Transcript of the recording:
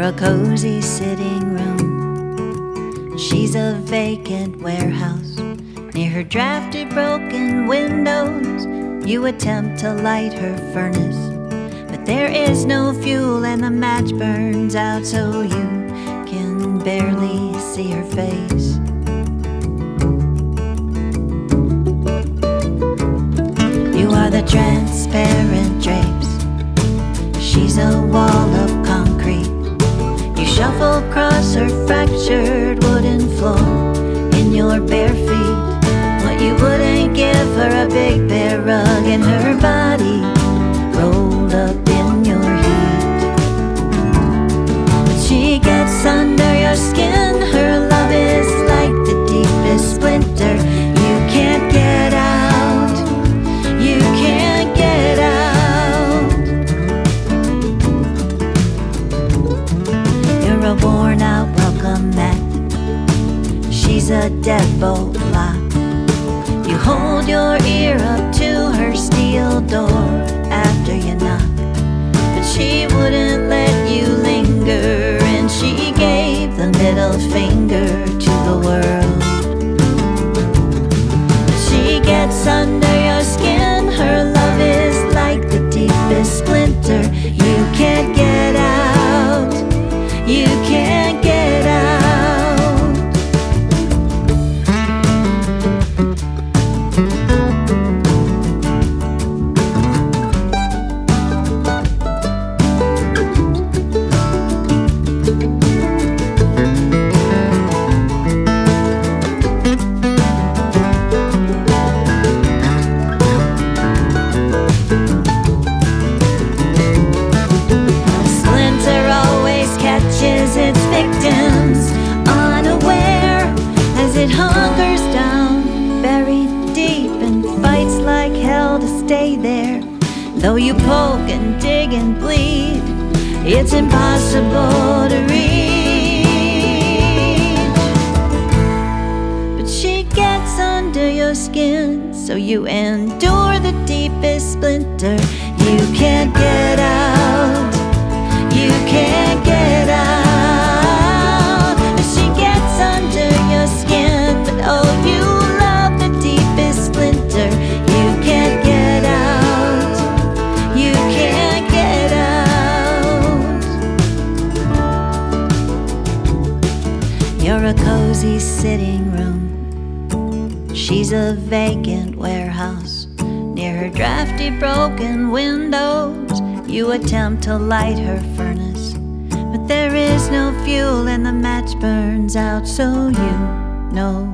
a cozy sitting room. She's a vacant warehouse. Near her drafty broken windows, you attempt to light her furnace, but there is no fuel and the match burns out, so you can barely see her face. You are the transparent drapes. She's a wall of concrete. You shuffle across her fractured wooden floor in your bare feet. What you wouldn't give her, a big bear rug and her body rolled up in your heat. But she gets under your skin. Her love is like the deepest splinter. You can't get out. You can't get out. You're a worn out welcome mat. She's a deadbolt lock. You hold your ear up to her steel door after you knock, but she wouldn't let you linger, and she gave the middle finger to the world. But she gets under your skin. Her love is like the deepest splinter. You can't get out. You can't get out. Its victims unaware as it hunkers down, buried deep, and fights like hell to stay there. Though you poke and dig and bleed, it's impossible to reach. But she gets under your skin, so you endure the deepest splinter. You can't get out. You can't get out. She gets under your skin, but oh, you love the deepest splinter. You can't get out. You can't get out. You're a cozy sitting room. She's a vacant warehouse. Near her drafty broken windows, you attempt to light her furnace, but there is no fuel and the match burns out, so you know